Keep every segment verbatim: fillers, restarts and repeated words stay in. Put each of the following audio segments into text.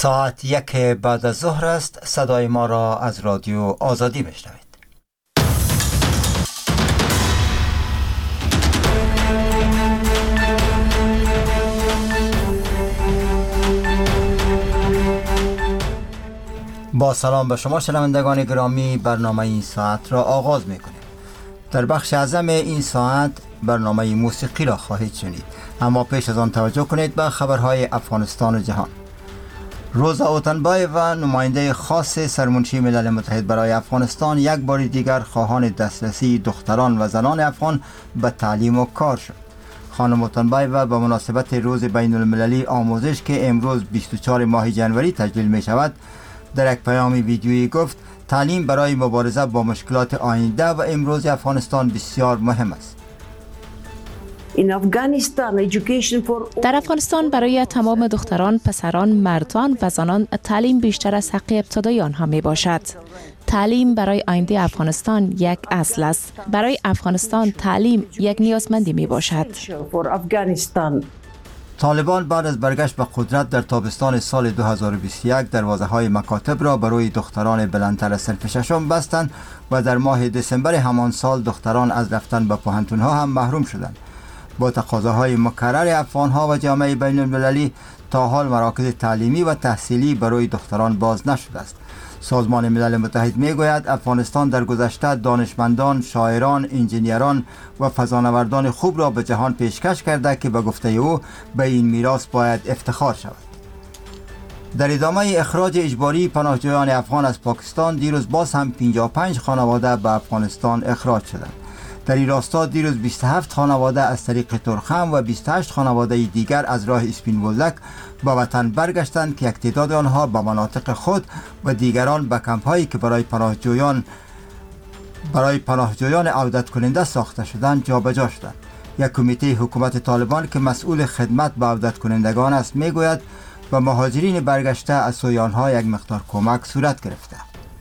ساعت یک بعد از ظهر است. صدای ما را از رادیو آزادی میشنوید. با سلام به شما شنوندگان گرامی، برنامه این ساعت را آغاز میکنیم. در بخش اعظم این ساعت برنامه موسیقی را خواهید شنید، اما پیش از آن توجه کنید به خبرهای افغانستان و جهان. روزا اوتنبایوا، نماینده خاص سرمنشی ملل متحد برای افغانستان، یک بار دیگر خواهان دسترسی دختران و زنان افغان به تعلیم و کار شد. خانم اوتنبایوا به مناسبت روز بین المللی آموزش که امروز بیست و چهارم ماه جنوری تجلیل می شود، در یک پیام ویدیویی گفت تعلیم برای مبارزه با مشکلات آینده و امروز افغانستان بسیار مهم است. در افغانستان برای تمام دختران، پسران، مردان و زنان تعلیم بیشتر از حق ابتدایی آنها می باشد. تعلیم برای آینده افغانستان یک اصل است. برای افغانستان تعلیم یک نیازمندی می باشد. طالبان بعد از برگشت به قدرت در تابستان سال دو هزار و بیست و یک دروازه‌های مکاتب را برای دختران بلندتر از صنف ششم بستند و در ماه دسامبر همان سال دختران از رفتن به پوهنتون‌ها هم محروم شدند. با تقاضاهای مکرر افغان‌ها و جامعه بین المللی، تا حال مراکز تعلیمی و تحصیلی برای دختران باز نشده است. سازمان ملل متحد میگوید افغانستان در گذشته دانشمندان، شاعران، انجینیران و فضانوردان خوب را به جهان پیشکش کرده که به گفته او به این میراث باید افتخار شود. در ادامه اخراج اجباری پناهجویان افغان از پاکستان، دیروز باز هم پنجاه و پنج خانواده به افغانستان اخراج شدند. در این راستا دیروز بیست و هفت خانواده از طریق ترخم و بیست و هشت خانواده دیگر از راه اسپین بولدک به وطن برگشتند که یک تعداد آنها به مناطق خود و دیگران به کمپ‌هایی که برای پناهجویان برای پناهجویان عودت کننده ساخته شدند جابجا شدند. یک کمیته حکومت طالبان که مسئول خدمت به عودت کنندگان است میگوید به مهاجرین برگشته از سوی آنها یک مقدار کمک صورت گرفته.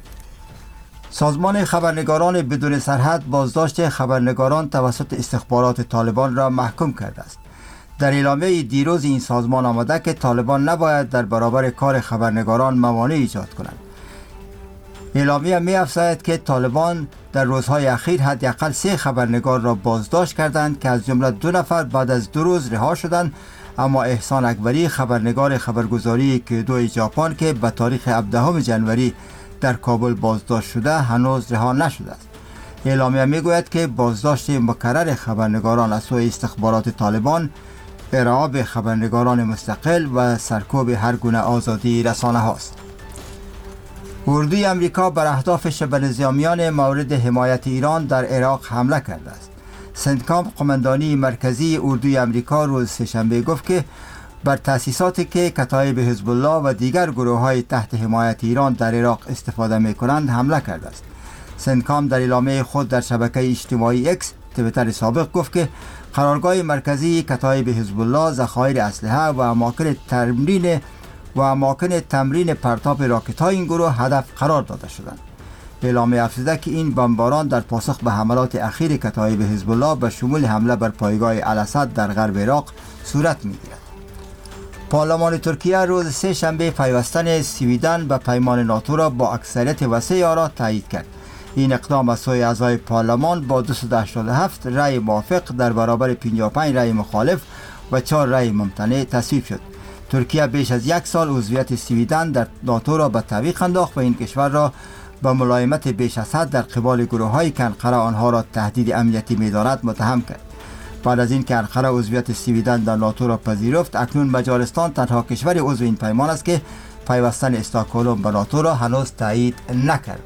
سازمان خبرنگاران بدون سرحد بازداشت خبرنگاران توسط استخبارات طالبان را محکوم کرده است. در اعلامیه دیروز این سازمان آمده که طالبان نباید در برابر کار خبرنگاران موانع ایجاد کنند. اعلامیه می افزاید که طالبان در روزهای اخیر حداقل سه خبرنگار را بازداشت کردند که از جمله دو نفر بعد از دو روز رها شدند، اما احسان اکبری، خبرنگار خبرگزاری کیدو ژاپن که به تاریخ هفدهم جنوری در کابل بازداشت شده، هنوز رها نشده است. اعلامیه میگوید که بازداشت مکرر خبرنگاران از سوی استخبارات طالبان ارعاب خبرنگاران مستقل و سرکوب هر گونه آزادی رسانه هاست. اردوی امریکا بر اهداف شبه نظامیان مورد حمایت ایران در عراق حمله کرده است. سنتکام، قماندانی مرکزی اردوی امریکا، روز سه‌شنبه گفت که بر تأسیساتی که کتایب حزب الله و دیگر گروه‌های تحت حمایت ایران در عراق استفاده می‌کنند حمله کرده است. سنتکام در اعلامیه خود در شبکه اجتماعی اکس، توییتر سابق، گفت که قرارگاه مرکزی کتایب حزب الله، ذخایر اسلحه و اماکن تمرین و اماکن تمرین پرتاب راکت‌های این گروه هدف قرار داده شدند. اعلامیه افزوده که این بمباران در پاسخ به حملات اخیر کتایب حزب الله به شمول حمله بر پایگاه الاسد در غرب عراق صورت می‌گیرد. پارلمان ترکیه روز سه شنبه پیوستن سویدن به پیمان ناتو را با اکثریت وسیع آرا تایید کرد. این اقدام از سوی اعضای پارلمان با دویست و هشتاد و هفت رأی موافق در برابر پنجاه و پنج رأی مخالف و چهار رأی ممتنع تصویب شد. ترکیه بیش از یک سال عضویت سویدن در ناتو را به تعویق انداخت و این کشور را با ملایمت بیش از حد در قبال گروه‌هایی که انقره آنها را تهدید امنیتی می‌داند متهم کرد. بعد از این که انقره عضویت سویدن در ناتو را پذیرفت، اکنون مجارستان تنها کشور عضو این پیمان است که پیوستن استکهلم به ناتو را هنوز تایید نکرده.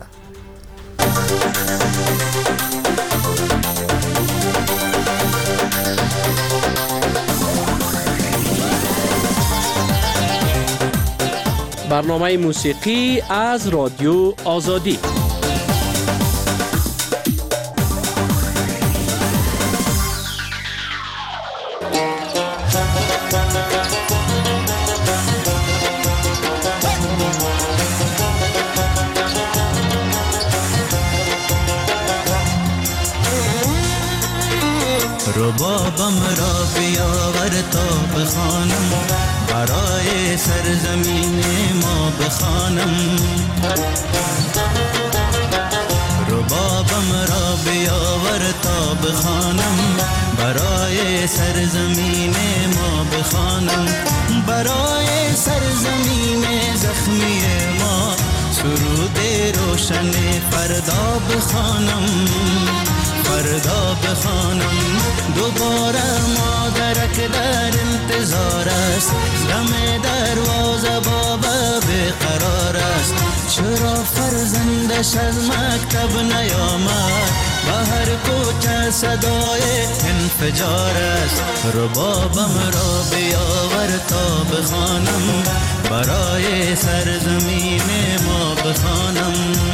برنامه موسیقی از رادیو آزادی. ربابم را بیاور تا بخوانم برای سرزمین ما بخوانم، ربابم را بیاور تا بخوانم، برای سرزمین ما بخوانم، برای سرزمین زخمی ما سرود روشن فردا بخوانم، فردا بخوانم. دوباره مادرک در انتظار است، دم دروازه بابا بیقرار است. چرا فرزندش از مکتب نیامد؟ با هر کوچه صدای انفجار است. ربابم را بیاور تا بخوانم، برای سرزمین ما بخوانم.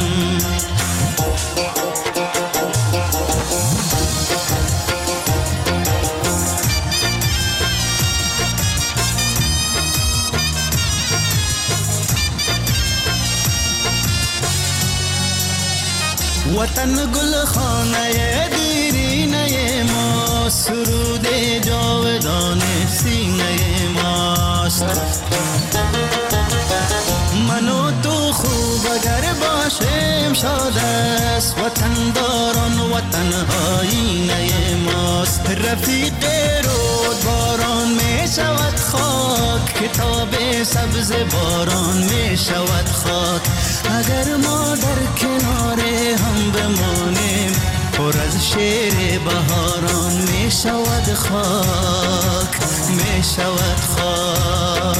وطن گل خانه دیرینه ما، سرود جاودان سینه ماست. من و تو خوب اگر باشیم شاد است، وطن داران وطن آینه ماست. رفیق رود باران می شود خاک، کتاب سبز باران می شود خاک. اگر ما در کنار هم بمانیم، پر از شعر بهاران می شود خاک، می شود خاک.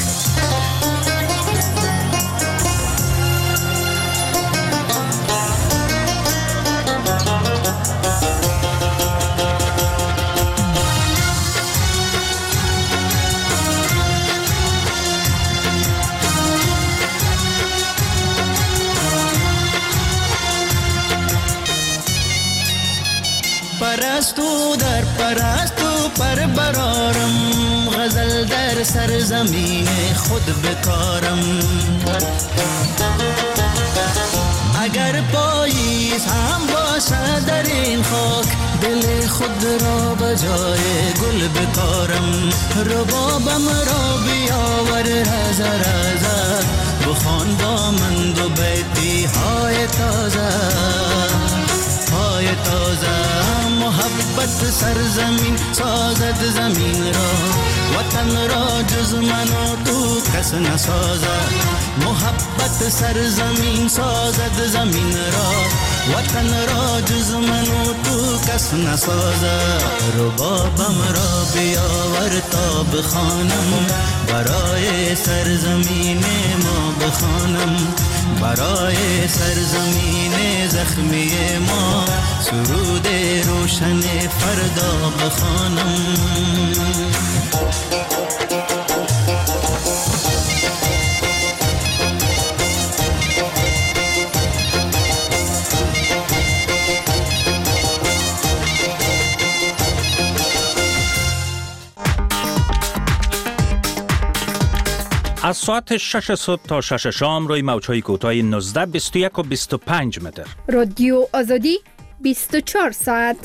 پرستو در پرستو پر برارم، غزل در سرزمین خود بکارم. اگر پاییز هم باشه در این خاک، دل خود را به جای گل بکارم. ربابم را بیاور رز رز، بخوان با من دو بیتی های تازه، های تازه. محبت سرزمین سازد زمین را، وطن را جز من و تو کس نسازد. محبت سرزمین سازد زمین را، وطن را جز من و تو کس نسازد. ربابم را بیاور تا بخوانم، برای سرزمین ما بخوانم، برای سرزمین زخمی ما سرود روشن فردا بخوانم. از ساعت شش صبح تا شش شام روی موج‌های کوتاه نوزده، بیست و یک و بیست و پنج متر. رادیو آزادی بیست و چهار ساعت.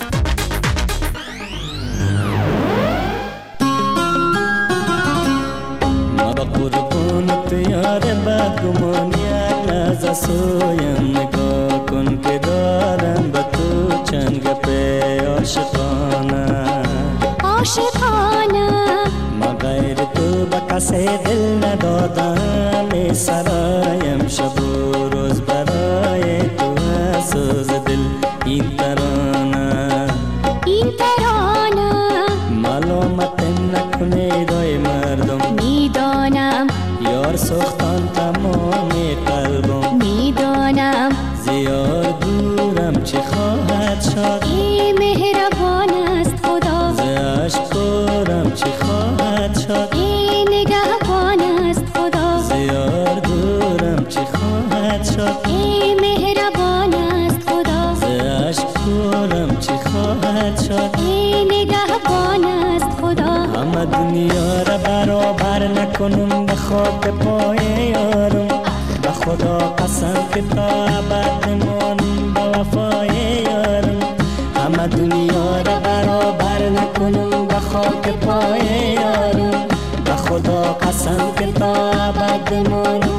ما با قربانت یار بدگمان یک لحظه سویم، نگاه کن که دارم به تو چند گپ عاشقانه عاشقانه. ما غیر تو به کسی دل ندادم، ای سرایم شب و روز برای تو سوز دل این ترانه این ترانه. ملامت نکنه دای مردم، میدانم یار سختان تمام قلبم، میدانم زیاد دورم چه خواهد شد. ای مهربان است خدا، ز عشق دورم چه خواهد شد. ای نگهبان است خدا، زیاد دورم چه خواهد شد. ای مهربان است خدا، ز عشق دورم چه خواهد شد. ای نگهبان است خدا. همه دنیا را برابر نکنم به خاک پای یارم، به خدا قسم که تا ابد مانم به وفای یارم. همه دنیا را برابر نکنم به خاک پای یارم، به خدا قسم که تا ابد مانم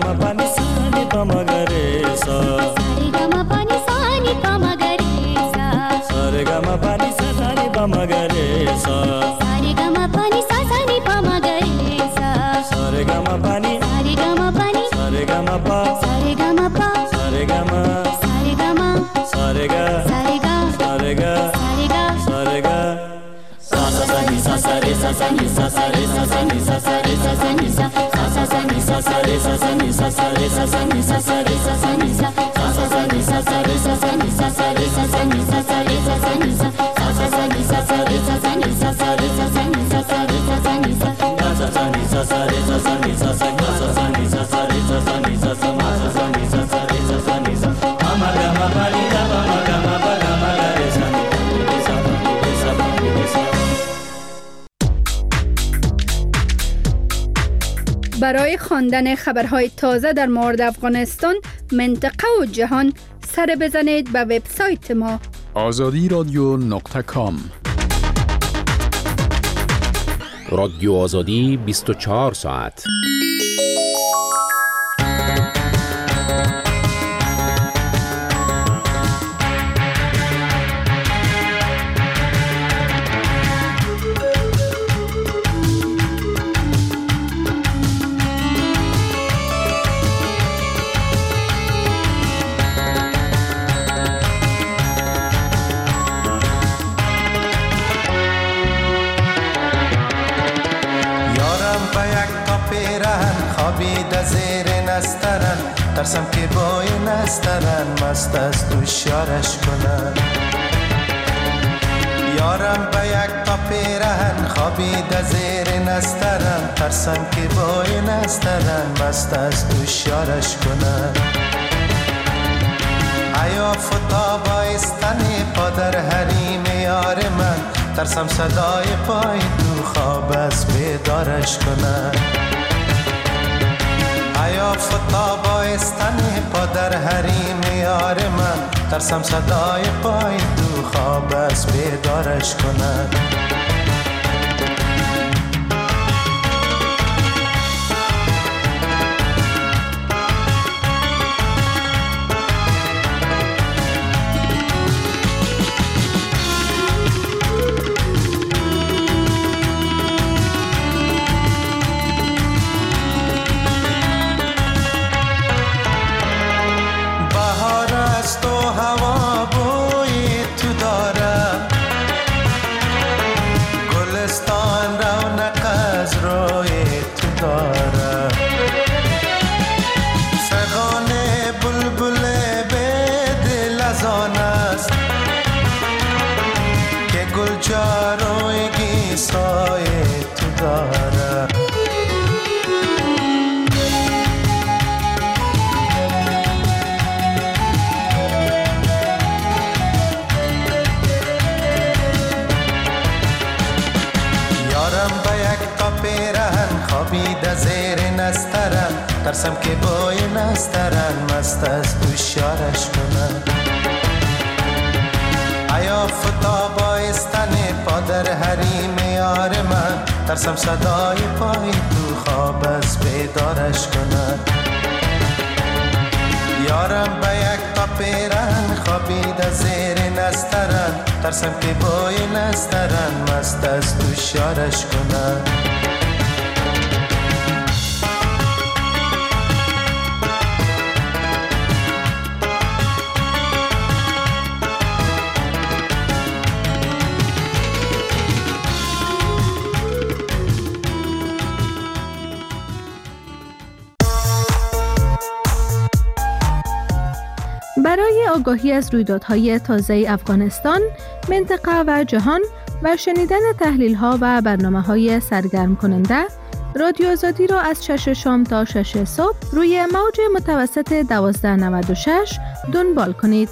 gama pa ni sa ni pa ma ga re sa. Sa re ga ma pa ni sa ni pa ma ga re sa. Sa re ga ma pa ni sa sa ni pa ma ga re sa. Sa re ga ma pa ni sa sa ni pa ma ga re sa. Sa re ga ma pa ni. Sa re ga ma pa ni. Sa re ga ma pa. Sa re ga ma pa. Sa re ga ma. Sa re ga ma. Sa re ga. Sa re ga. Sa re ga. Sa re ga. Sa re ga. Sa sa sa ni sa sa re sa sa ni sa sa re sa sa ni sa sa re sa sa ni sa. Sa sa sa ni sa sa re sa sa ni sa sa re sa sa ni sa sa re sa sa ni sa. Sa sa sa ni sa sa re sa sa ni sa sa re sa sa ni sa sa re sa sa ni sa. Sa sa sa ni sa sa re sa sa ni sa sa re sa sa ni sa sa re sa sa ni sa. Sa sa sa ni sa sa re sa sa ni sa sa. Sa sa sa ni sa sa re sa sa ni sa sa. Ma sa sa ni sa sa re sa sa ni sa. Ma ma ga ma pa ni da ma ma ga ma pa ga ma ga re sa ni. Re sa pa ni re sa pa ni re sa. برای خواندن خبرهای تازه در مورد افغانستان، منطقه و جهان سر بزنید به وبسایت ما آزادی رادیو نقطه کام. رادیو آزادی بیست و چهار ساعت. ترسم که با این استرن مست از دوشیارش کنن. یارم به یک تا پیرهن خوابیده زیر نسترن. ترسم که با این استرن مست از دوشیارش کنن. ایا فتا بایستن پا در حریم یار من. ترسم صدای پای تو خواب از بیدارش کنن. ایا فتا بایستن پا در حریم یار من. ترسم صدای پای تو خواب از بیدارش کنن. ترسم که با این استرن مست از دوشیارش کنن. ایا فتا بایستن پا در حریم یار من. ترسم صدای پای تو خواب از بیدارش کنن. یارم به یک تا پیرهن خوابیده زیر نسترن. ترسم که با این استرن مست از دوشیارش کنن. برای آگاهی از رویدادهای تازه افغانستان، منطقه و جهان و شنیدن تحلیل‌ها و برنامه‌های سرگرم کننده، رادیو آزادی را از شش شام تا شش صبح روی موج متوسط دوازده نود و شش دنبال کنید.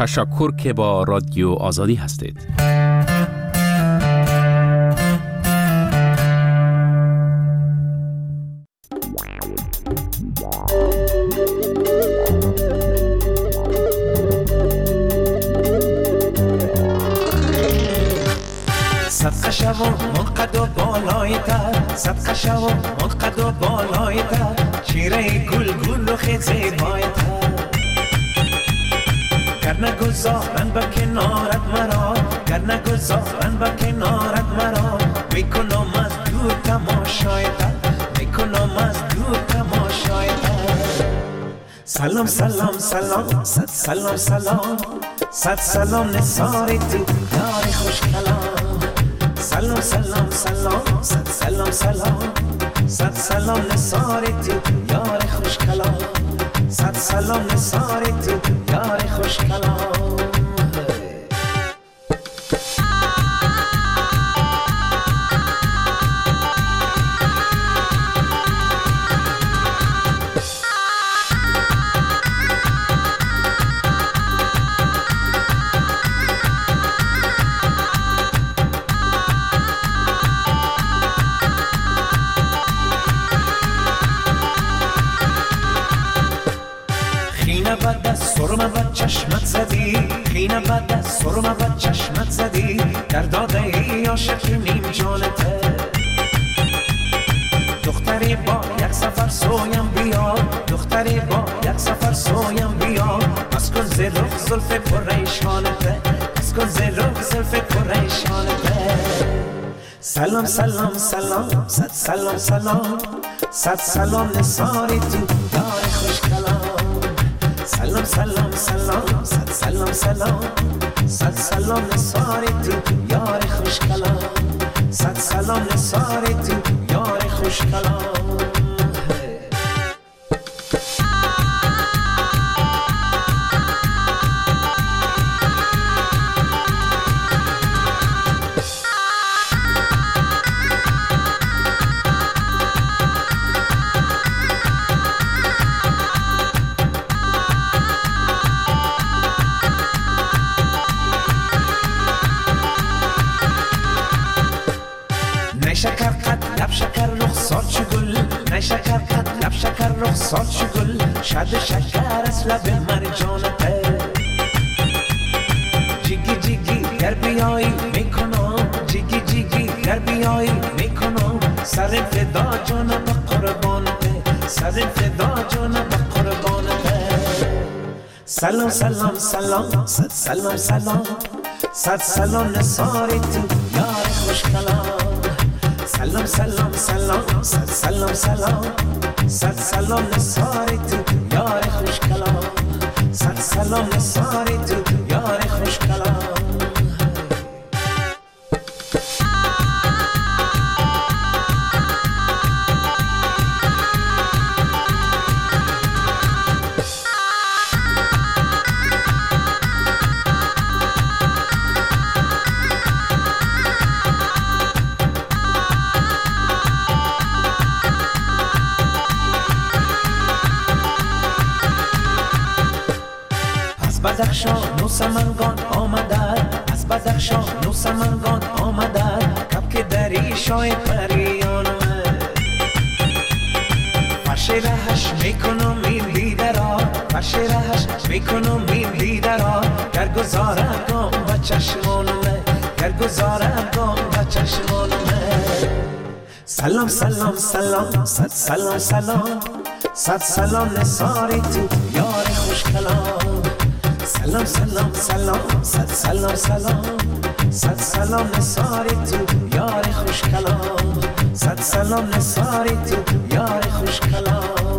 تشکر که با رادیو آزادی هستید. صدقه شو منقد و بالای تر، صدقه شو منقد و بالای تر، شیره گل گل و خیلی زیبای تر. گر نگذارن با کنارت مرا، گر نگذارن با کنارت مرا، میکنم از دور تماشای تر، میکنم از دور تماشای تر. سلام سلام سلام صد سلام سلام صد سلام نثار تو یار خوش کلام. سلام سلام سلام صد سلام سلام صد سلام نثار تو یار خوش کلام. صد سلام نثار تو یار خوش کلام. سرم و چشمت زدی، خینه بد سرم و چشمت زدی، در داده ای عاشق نیم جانته. دختری با یک سفر سویم بیا، دختری با یک سفر سویم بیا، بس کن زلف زلف پریشانته، بس کن زلف زلف پریشانته. سلام سلام سلام صد سلام سلام صد سلام نثاری تو یار خوش کلام. سلام سلام سلام صد سلام سلام صد سلام نثار تو یار خوش کلام. صد سلام نثار تو یار خوش کلام. شکر قد لب شکر رخسار چو گل، نه شکر قد لب شکر رخسار چو گل، شد شکر از لب مرجانته. جیگی جیگی گر بیایی میکنم، جیگی جیگی گر بیایی میکنم، سر فدا جانم قربانته، سر فدا جانم قربانته. سلام سلام سلام صد سلام سلام صد سلام نثاری تو یار خوش کلام. سلام سلام سلام صد سلام سلام صد سلام نثار تو یار خوش کلام. صد سلام نثار تو یار خوش کلام. بدخشان و سمنگان آمده، از بدخشان و سمنگان آمده، کبک دری شای پریان من. فرش رهش میکنم این دیده را، فرش رهش میکنم این دیده را، گر گذاره گام و چشمان من، گر گذاره گام و چشمان من. سلام سلام سلام صد سلام سلام صد سلام نثاری تو یار خوش کلام. سلام سلام سلام صد سلام سلام صد سلام نثاری تو یار خوش کلام. صد سلام نثاری تو یار خوش کلام.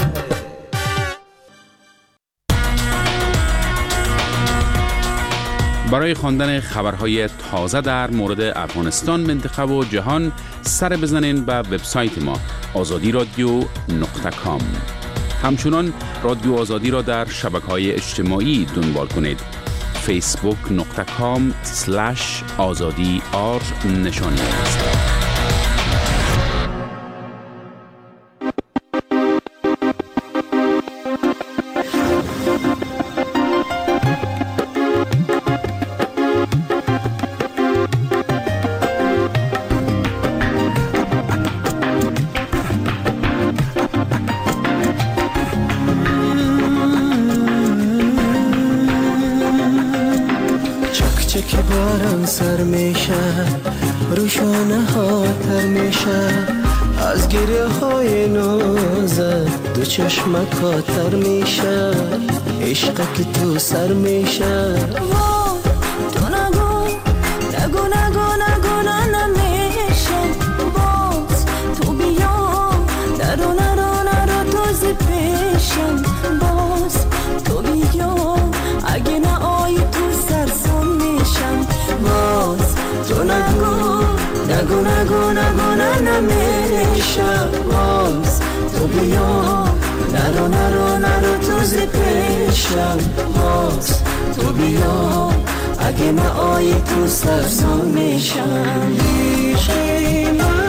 برای خواندن خبرهای تازه در مورد افغانستان، منطقه و جهان سر بزنین به وبسایت ما آزادی رادیو نقطه کام. همچنان رادیو آزادی را در شبکه‌های اجتماعی دنبال کنید. فیسبوک نقطه کام سلش آزادی آر نشانی است. کارم سر میشه، روشانه ها تر میشه، از گریه های نازت دو چشم کاتر میشه، عشق که تو سر میشه. تو نگو نگو نگو نگو نه نمیشه، باز تو بیا نرو نرو نرو توزی پیشم، باز تو بیا اگه نه آی تو سرسام میشم، باز تو نگو نگو نگو نگو نه نمیشه، باز تو بیا نرو نرو نرو توزی پیشم، باز تو بیا اگه نه آی تو سرسام میشم. عشقی من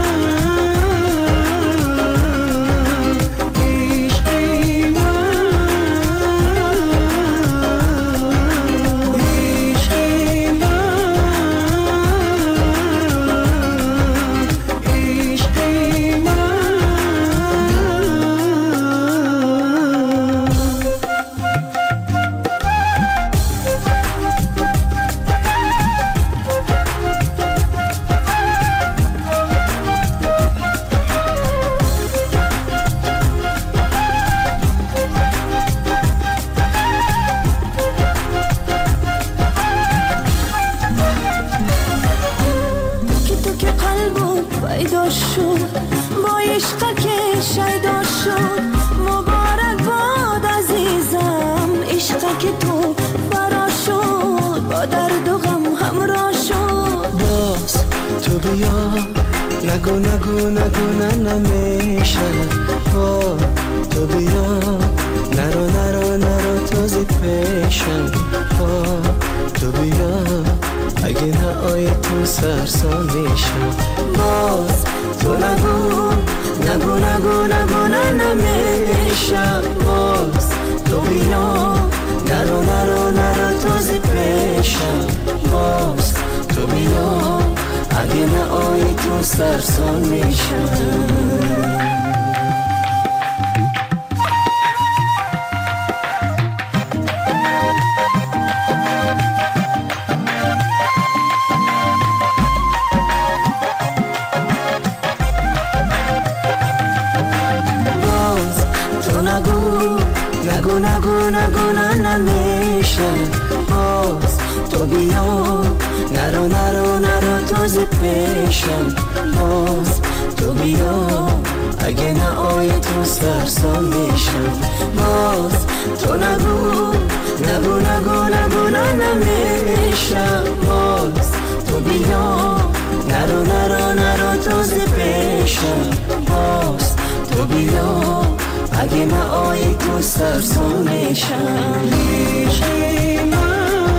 نگو نگو نگو نه نمیشه، با تو بیا نرو نرو نرو توزی پیشم، با تو بیا اگه نه آی تو سرسام میشم، باز تو نگو نگو نگو نگو نه نمیشه، باز تو بیا نرو نرو نرو توزی پیشم، باز تو بیا اگه نه آی تو سرسام میشم. باز تو نگو نگو نگو نگو نه نمیشه، باز تو بیا نرو نرو نرو توزی پیشم، باز تو بیا اگه نه آی تو سرسام میشم، باز تو نگو نگو نگو نگو نه نمیشه، باز تو بیا نرو نرو نرو توزی پیشم، باز تو بیا اگه نه آی تو سرسام میشم. عشقی من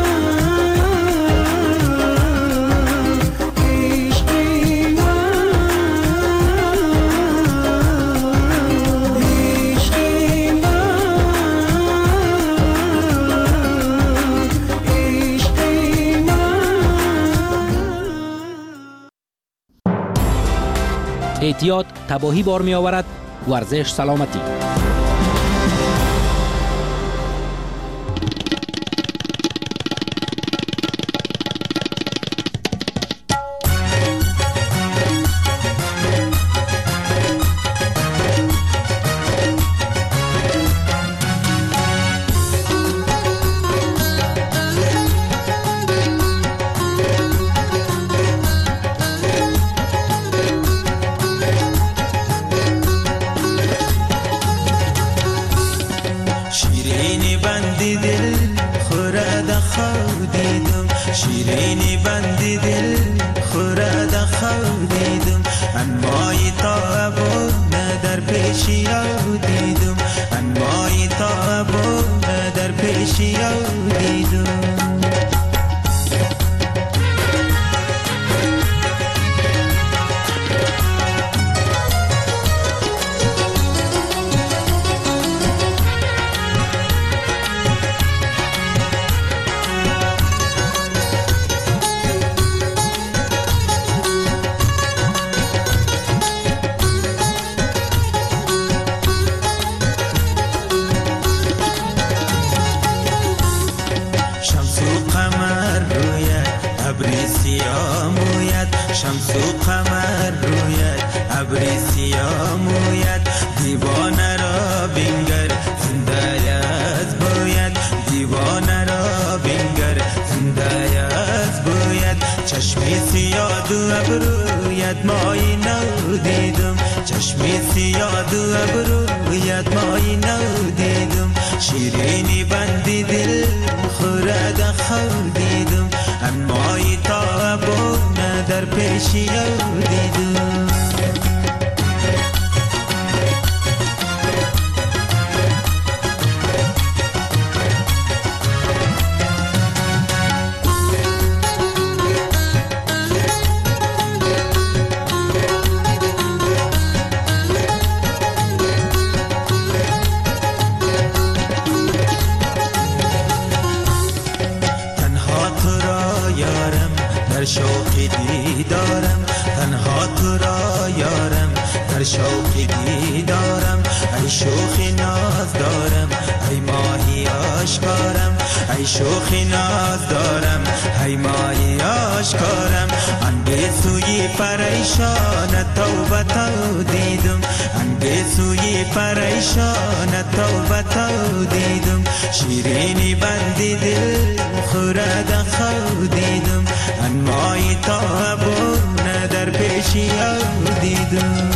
احتیاط تباهی بار می آورد، ورزش سلامتی. شیرینی بندی دل خورد خود دیدم، انمای تابونه در پیشی دیدم، انمای تابونه در پیشی دیدم. شمس دیوانه را بینگر زنده از باید دیوانه را بینگر زنده از باید چشمی سیاد و ابرویت مایی نو دیدم چشمی سیاد و ابرویت مایی نو دیدم شیرینی بندی دل خورد خود دیدم انمایی تا بونه در پیشی او دیدم شوقی دیدارم تنها تو را یارم در شوقی دیدارم ای شوخی ناز دارم ای ماهی آشکارم ای شوخی ناز دارم ای ماهی آشکارم انده سوی پریشان توبه تو دیدم انده سوی پریشان توبه تو دیدم شیرینی بندی دل خورد خود دیدم انمایی تا بونه در پیشی او دیدم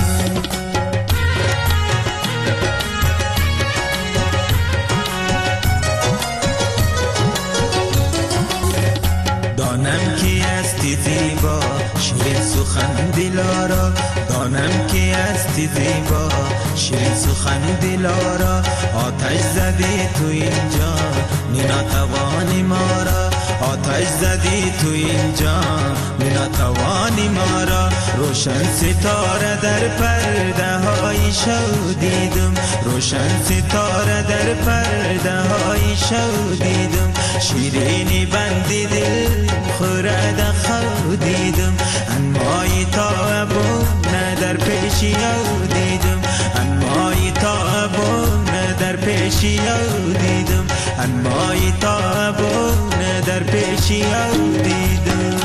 دانم کی استی زیبا شیرین سخن دلارا دانم کی استی زیبا شیرین سخن دلارا آتش زدی تو اینجا ناتوانی مارا آتش زدی تو اینجا ناتوانی مارا روشن ستاره در پرده های شو دیدم روشن ستاره در پرده های شو دیدم شیرینی بندی دل خورد خود دیدم انمایی تا بونه در پیشی او دیدم انمایی تا بونه در پیشی او دیدم انمایی تا بونه در پیشی او دیدم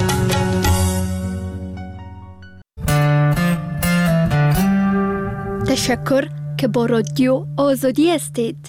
تشکر که با رادیو آزادی هستید.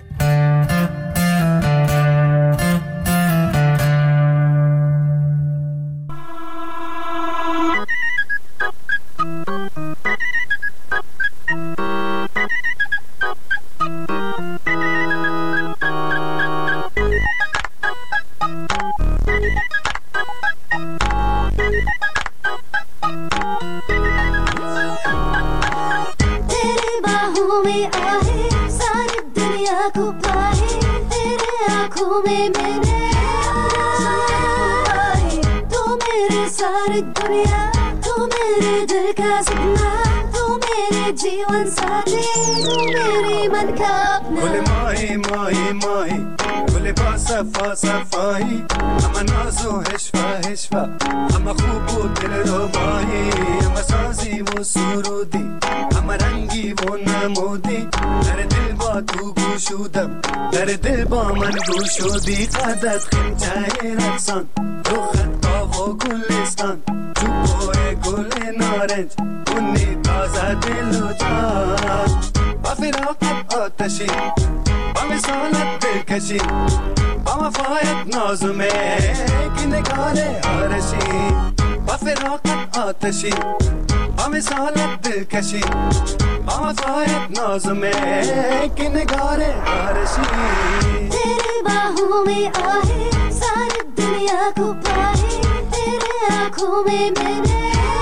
گل ماهی ماهی ماهی گل با صفا صفایی همه ناز و هشفا هشفا همه خوب و دل رو ماهی همه سازی و سرودی همه رنگی و نمودی در دل با تو گوشودم در دل با من گوشودی قدت خمچه رقصان رو خطا و گلستان تو بوه گل نارنج اونی تازه دل و جان با فراقت آتشی با مثالت دلکشی با وفایت نازمه که نگار آرشی با فراقت آتشی با مثالت دلکشی با وفایت نازمه که نگار آرشی तेरे बाहों में आहे सारी दुनिया को पाए तेरे आँखों में मैंने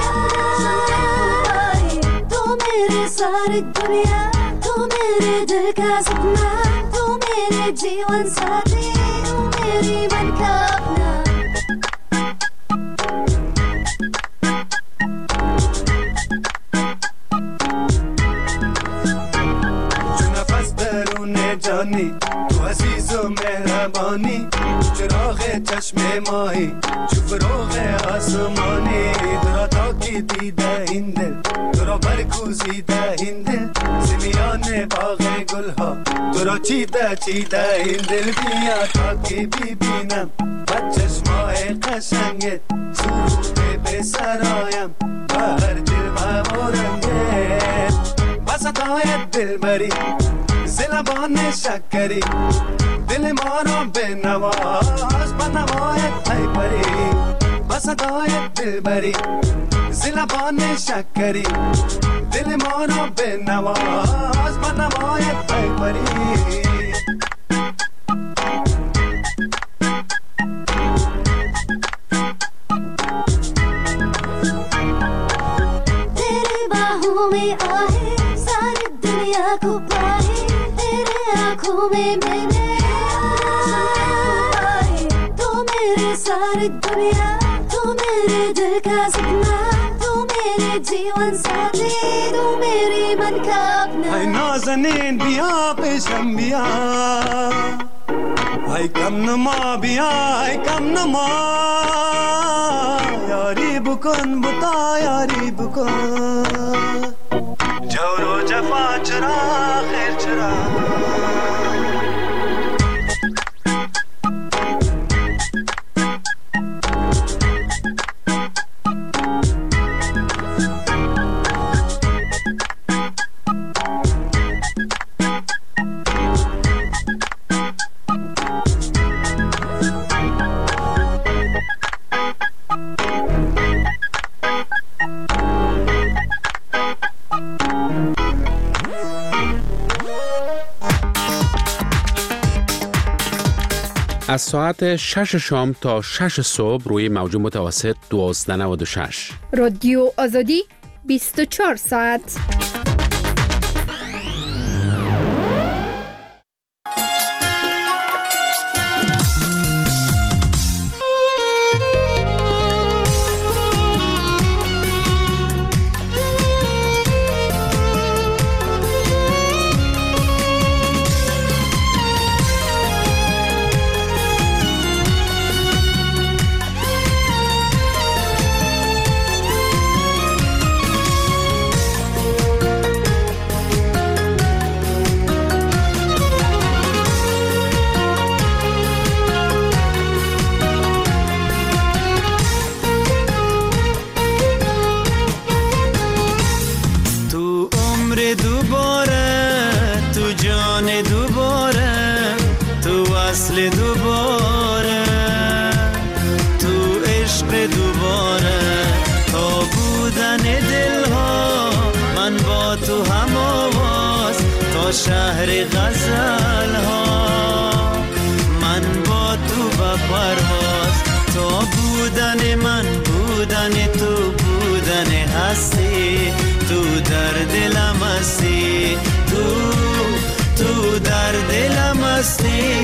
आए तो मेरे सारी दुनिया तू मेरे दिल का सपना तू मेरे जीवन साथी तू मेरी मन का अपना जो नफस درون جانی تو عزیز و مهربانی چراغ چشم ماهی چو فروغ آسمانی درا تاکی دیده این دل درا برکوزیده این دل زمیان باغ گلها درا چیده چیده این دل بیا تاکی ببینم با چشمای قشنگت سرود به سرایم بر دل مورنگت با صدای دلبری زلبان شکری دل ما را به نواز با نوایت ای پری با صدای دلبری زلبان شکری دل ما را به نواز با نوایت ای پری में आहे सारी दुनिया को पाए तेरे आँखों में मैंने आए तू मेरी सारी दुनिया तू मेरे दिल का सपना तू मेरे जीवन साथी तू मेरी मन का अपना हाय नाज़नीन बिया पेशम बिया हाय कम नमा बिया हाय कम नमा यारी बुकन बुता यारी बुकन جورو جفا چرا خیر چرا از ساعت شش شام تا شش صبح روی موج متوسط دوازده نود و شش رادیو آزادی بیست و چهار ساعت. شهر غزل ها من با تو با پرواز تو بودن من بودن تو بودن هستی تو در دلم هستی تو تو در دلم هستی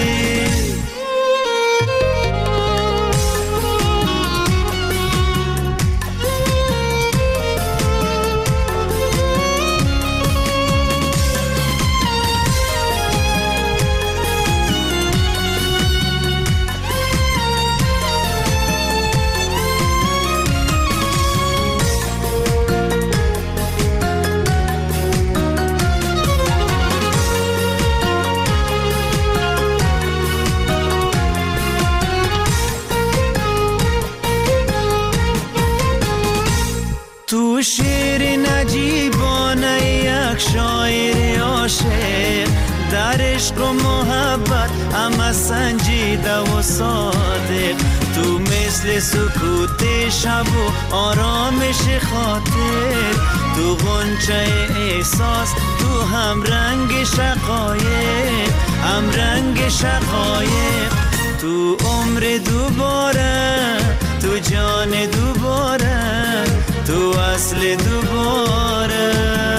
تو شعر نجیبانه یک شاعر عاشق در عشق و محبت همه سنجیده و صادق تو مثل سکوت شب و آرامش خاطر تو غنچه احساس تو هم رنگ شقایق هم رنگ شقایق تو عمر دوباره تو جان دوباره تو اصل دوباره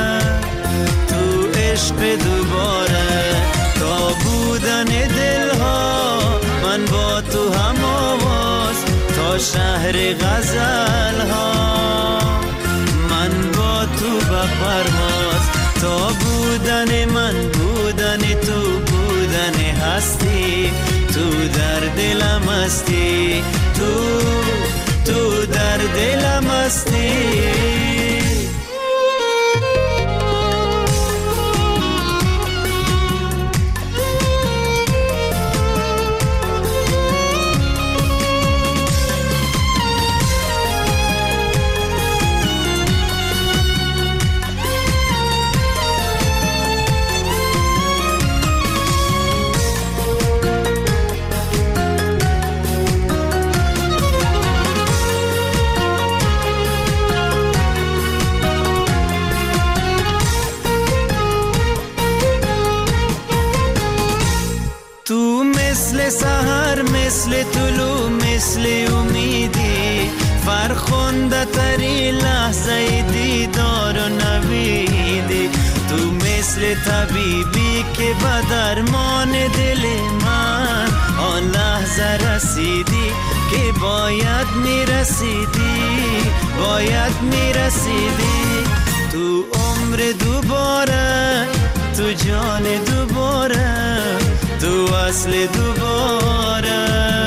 تو عشق دوباره تا بودن دلها من با تو هم آواز تا شهر غزل ها من با تو به پرواز تا بودن من بودن تو بودن هستی تو در دلم هستی تو تو در دلم هستی مثل طلوع مثل امیدی فرخنده تری لحظه دیدار و نویدی تو مثل طبیبی که به درمان دل من آن لحظه رسیدی که باید میرسیدی باید میرسیدی تو عمر دوباره تو جان دوباره تو اصل دوباره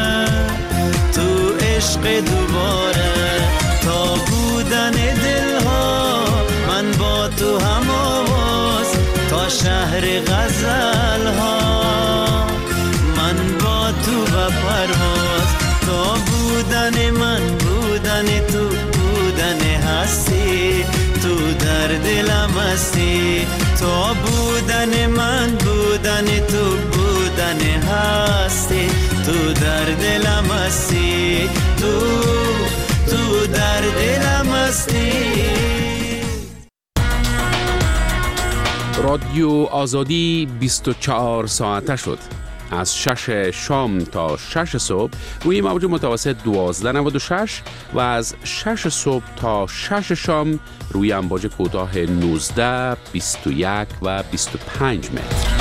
تو عشق دوباره تا بودن دلها من با تو هم آواز تا شهر غزل ها من با تو به پرواز تا بودن من بودن تو بودن هستی تو در دلم هستی تا بودن من بودن تو بودن هستی تو در دلم هستی تو تو در دلم هستی. رادیو آزادی بیست و چهار ساعته شد. از شش شام تا شش صبح روی موج متوسط دوازده نود و شش و از شش صبح تا شش شام روی امواج کوتاه نوزده، بیست و یک و بیست و پنج متر.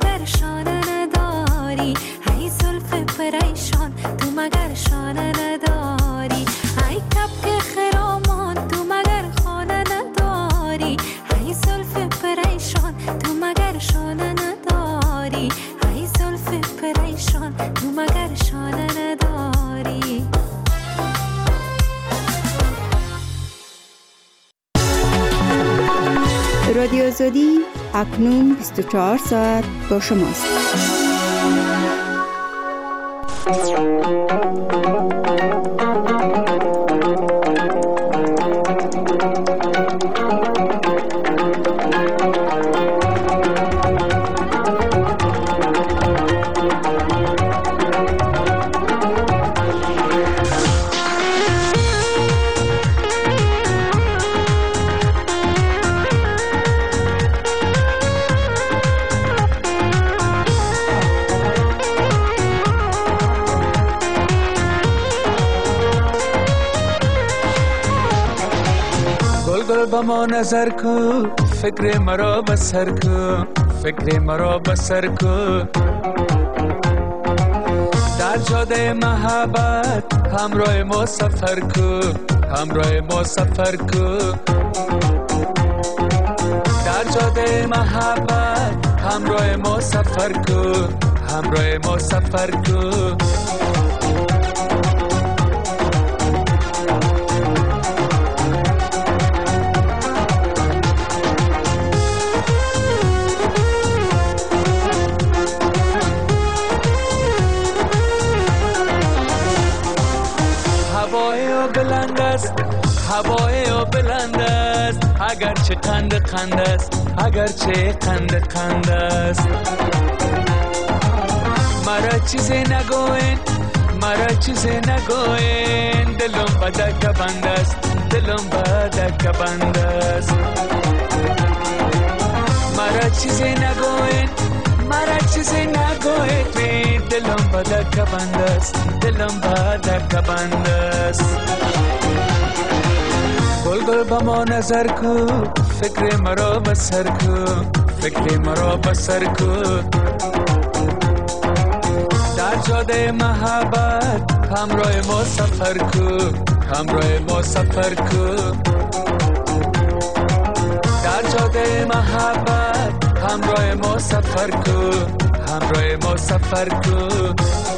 پریشان تو مگر شانه نداری نداری، ای زلف پریشان تو مگر شانه نداری. رادیو آزادی اکنون بیست و چهار ساعت با شماست. با ما نظر کو، فکر مرا بسر کو، فکر مرا بسر کو. در جاده محبت همراه ما سفر کو، همراه ما سفر کو. در جاده محبت همراه ما سفر کو، همراه ما سفر کو. بلند است هوای او بلند است، اگر چه قند قند است، اگر چه قند قند است. مرا چیزی نگوین، مرا چیزی نگوین، دلم بدک بند است، دلم بدک بند است. مرا چیزی نگوین، مرا چیزی نگوین، دلم بدک بند است، دلم بدک بند است. گل گل با ما نظر کو، فکر مرا بسر کو، فکر مرا بسر کو. در جاده محبت همراه ما سفر کو، همراه ما سفر کو. در جاده محبت همراه ما سفر کو، همراه ما سفر کو.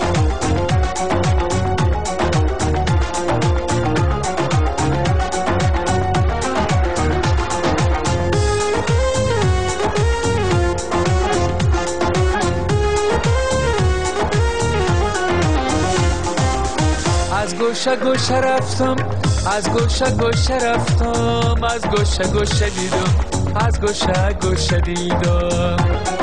از گوشه گوشه رفتم، از گوشه گوشه رفتم، از گوشه گوشه دیدم، از گوشه گوشه دیدم.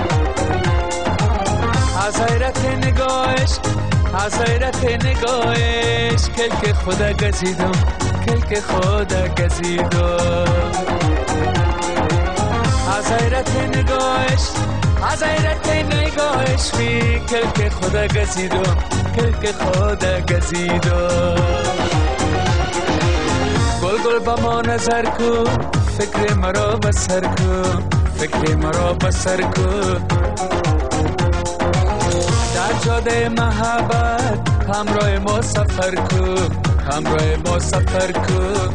از حیرت نگاهش، از حیرت نگاهش، کلک خدا گزیدم، کلک خدا گزیدم. از حیرت نگاهش، از حیرت نگاهش، می کلک خدا گزیدم، کلک خدا گزیدم. گل گل با ما نظر کو، فکر مرا بسر کو، فکر مرا بسر کو. در جاده محبت همراه ما سفر کو، همراه ما سفر کو.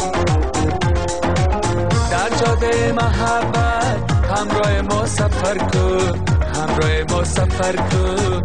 در جاده محبت همراه ما سفر کو، همراه ما سفر کو.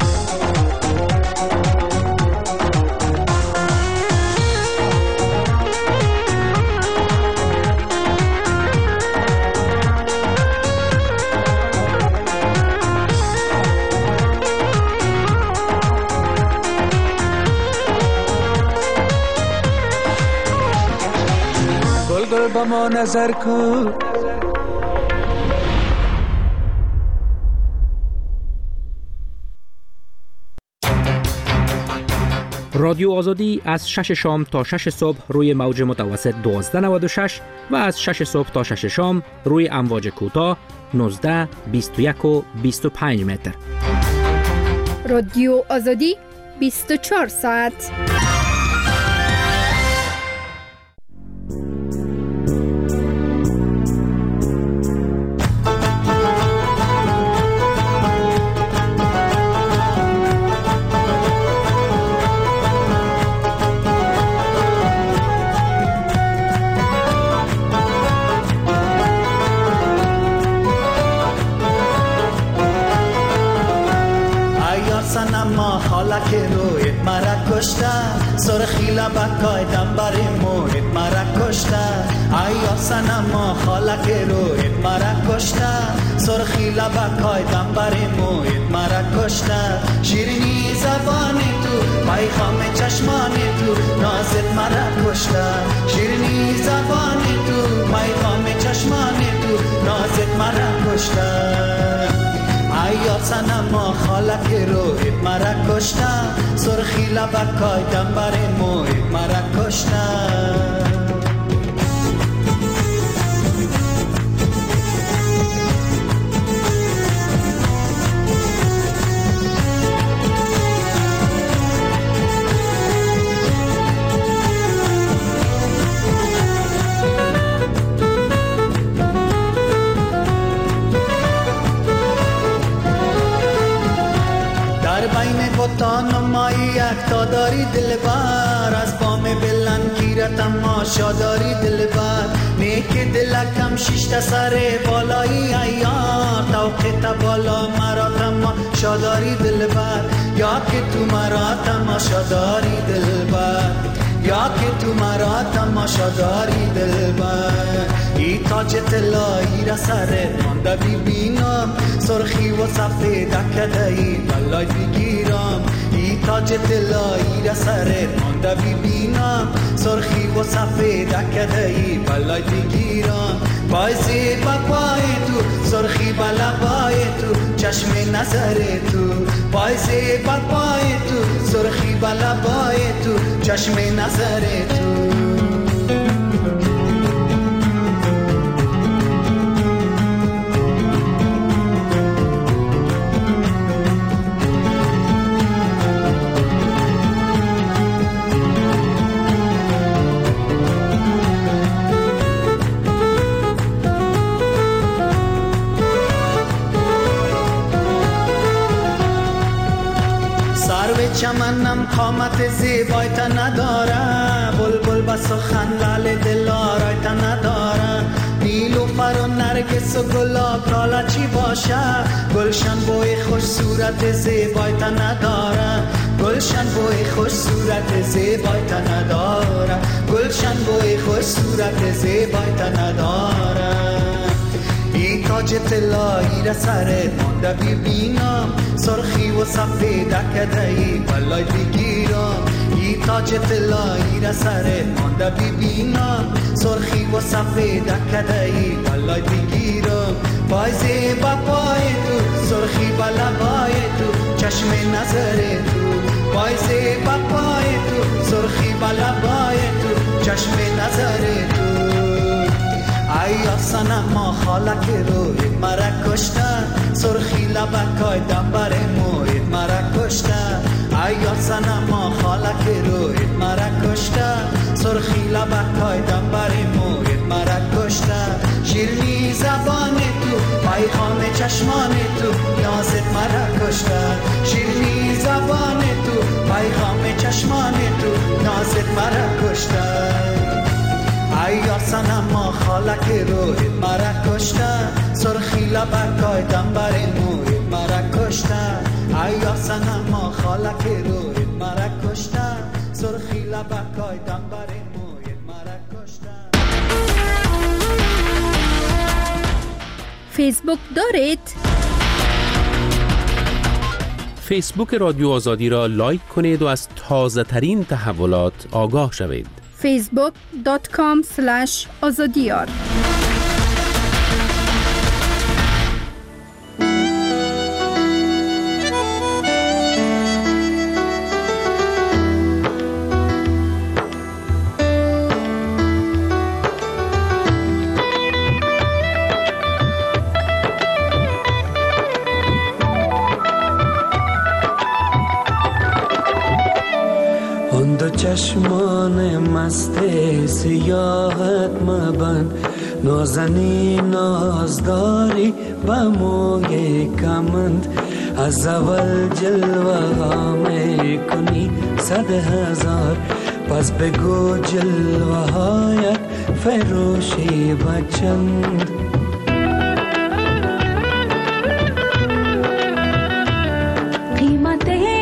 گل گل با ما نظر کو. رادیو آزادی از شش شام تا شش صبح روی موج متوسط دوازده نود و شش و از شش صبح تا شش شام روی امواج کوتاه نوزده، بیست و یک و بیست و پنج متر. رادیو آزادی بیست و چهار ساعت. سنما خالک رویت مرا کشته سرخی لبکای دم بر مویت مرا کشته ایا سنما خالک رویت مرا کشته سرخی لبکای دم بر مویت مرا کشته شیرینی زبان تو پیغام چشمان تو نازت مرا کشته شیرینی زبان تو پیغام چشمان تو نازت مرا کشته ایا سنما خالک رویت مرا کشته سرخی لبکای دم بر مویت مرا کشته بوتان مایی یک تا داری دل بر از بام بلند گیرت اما شاداری دل بر نیک دلکم شیشت سر بالایی ایار توقیت بالا مرا تما شاداری دل بر یا که تو مرا تما شاداری دل بر یا که تو مرا تماشا داری دل بر ای تاج طلایی را سرت مانده ببینم سرخی و سفید کدایی بلای بگیرم ای تاج طلایی را سرت مانده ببینم سرخی و سفید کدایی بلای بگیرم بایزی بپای تو سرخی بلبای تو چشم نظر تو بایزی بپای تو سرخی بلبای تو چشم نظر تو چمنم قامت زیبایت نداره بلبل با سخن لال دلارایت نداره نیلوفر و نرگس و گلاب لالا چی باشه گلشن بوی خوش صورت زیبایت نداره گلشن بوی خوش صورت زیبایت نداره گلشن بوی خوش صورت زیبایت نداره ای تاج طلایی را سرت مانده ببینم سرخی و سفید کدایی بلای بگیرم ای تاج طلایی را سرت مانده ببینم سرخی و سفید کدایی بلای بگیرم پایزی با پای تو سرخی بلبای تو چشم نظر تو پایزی با پای تو سرخی بلبای تو چشم نظر تو ایا سنما خالک رویت مرا کشته سرخی لبکای دم بر مویت مرا کشته ایا سنما خالک رویت مرا کشته سرخی لبکای دم بر مویت مرا کشته شیرینی زبان تو پیغام چشمان تو نازت مرا کشته شیرینی زبان تو پیغام چشمان تو نازت مرا کشته ایا سنما خالک رویت مرا کشته سرخی لبکای دم بر مویت مرا کشته ایا سنما خالک رویت مرا کشته سرخی لبکای دم بر مویت مرا کشته فیسبوک دارید؟ فیسبوک رادیو آزادی را لایک کنید و از تازه ترین تحولات آگاه شوید. فیسبوک دات کام سلش آزادیار چشمان مست سیاحت مبند نازنی نازداری با موی کمند از اول جلوه ها می کنی صد هزار پس بگو جلوه هایت فروشی بچند قیمت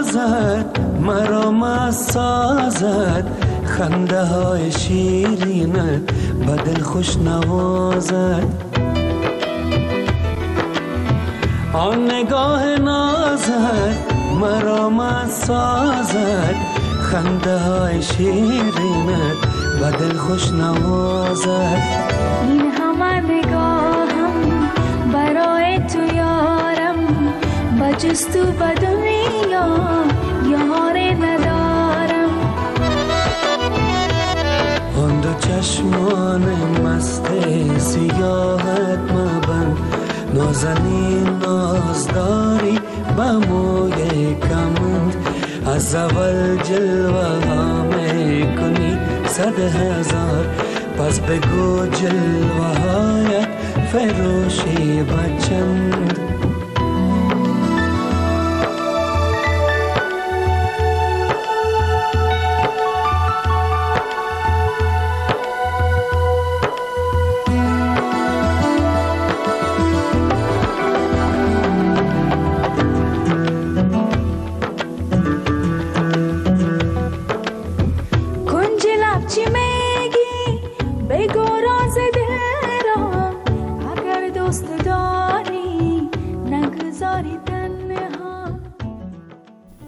نازد مرا مست سازد خنده های شیرینت به دل خوش نوازد آن نگاه نازد مرا مست سازد خنده های شیرینت به دل خوش نوازد این همه نگاهم برای تو یارم بجز تو به دنیا یاری ندارم آن دو چشمان مست سیاهت مبند نازنین نازداری به موی کمند از اول جلوه ها می کنی صد هزار پس بگو جلوه هایت فروشی بچند